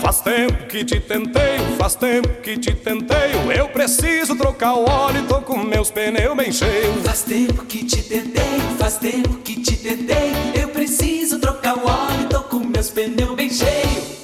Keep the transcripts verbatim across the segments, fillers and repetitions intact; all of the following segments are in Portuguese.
Faz tempo que te tenteio, faz tempo que te tenteio. Eu preciso trocar o óleo e tô com meus pneus bem cheios. Faz tempo que te tentei, faz tempo que te tentei. Eu preciso trocar o óleo e tô com meus pneus bem cheios.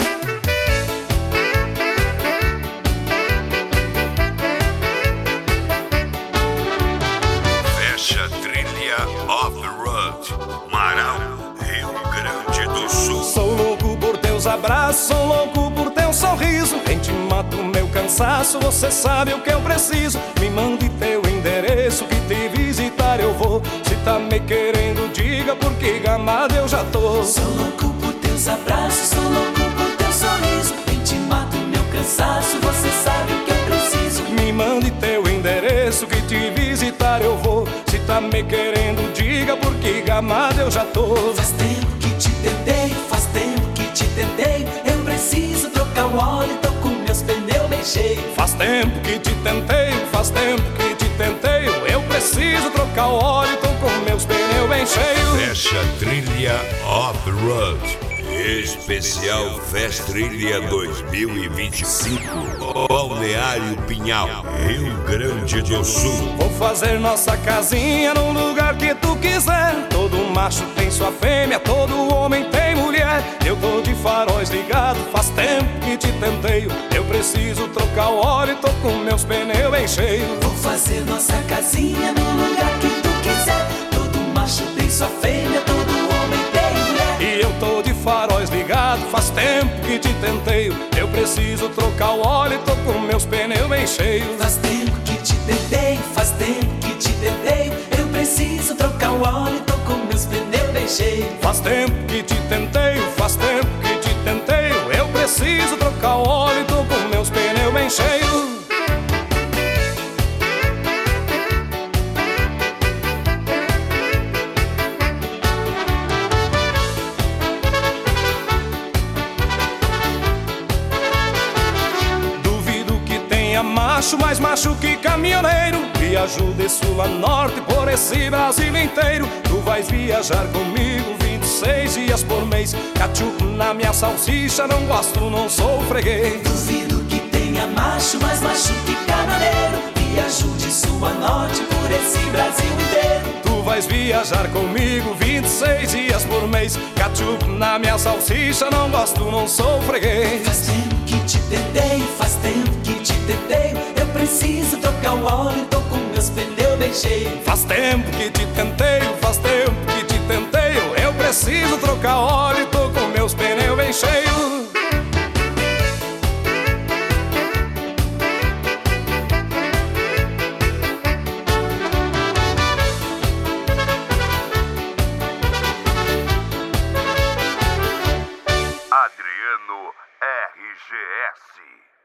Fecha a trilha Off the Road, Marau, Rio Grande do Sul. Sou louco por teus abraços, sou louco por teu sorriso. Quem te mata o meu cansaço, você sabe o que eu preciso. Me mande teu endereço que te visitar eu vou. Se tá me querendo, diga porque gamado eu já tô. Sou louco por teus abraços, sou louco por teu sorriso. Quem te mata o meu cansaço, você sabe o que eu preciso. Me mande teu endereço que te visitar eu vou. Se tá me querendo, diga porque gamado eu já tô. Faz tempo que te tentei, faz tempo que te tentei. Eu preciso trocar o óleo, tô com meus pneus bem cheios. Faz tempo que te tentei, faz tempo que te tentei. Eu preciso trocar o óleo, tô com meus pneus bem cheios. Fecha a trilha Off the Road. Especial Fest Trilha dois mil e vinte e cinco, Balneário Pinhal, Rio Grande do Sul. Vou fazer nossa casinha no lugar que tu quiser. Todo macho tem sua fêmea, todo homem tem mulher. Eu tô de faróis ligados, faz tempo que te tenteio. Eu preciso trocar o óleo, tô com meus pneus bem cheios. Vou fazer nossa casinha no lugar que tu quiser. Todo macho tem sua fêmea, todo homem tem mulher. E eu tô de faróis ligados, faz tempo que te tenteio. Eu preciso trocar o óleo, tô com meus pneus bem cheios. Faz tempo que te tentei, faz tempo que te tentei. Eu preciso trocar o óleo, tô com meus pneus bem cheios. Faz tempo que te tenteio, faz tempo que te tenteio. Eu preciso trocar o óleo, tô com meus pneus bem cheios. Macho, mais macho que caminhoneiro. Viajo de sul a norte por esse Brasil inteiro. Tu vais viajar comigo vinte e seis dias por mês. Cachupo na minha salsicha, não gosto, não sou freguês. Duvido que tenha macho, mais macho que caminhoneiro. Viajo de sul a norte por esse Brasil inteiro. Tu vais viajar comigo vinte e seis dias por mês. Cachupo na minha salsicha, não gosto, não sou freguês. Faz tempo que te tentei, faz tempo que te tentei. Eu preciso trocar o óleo, tô com meus pneus bem cheios. Faz tempo que te tentei, faz tempo que te tentei. Eu preciso trocar óleo, tô com meus pneus bem cheios. Adriano R G S.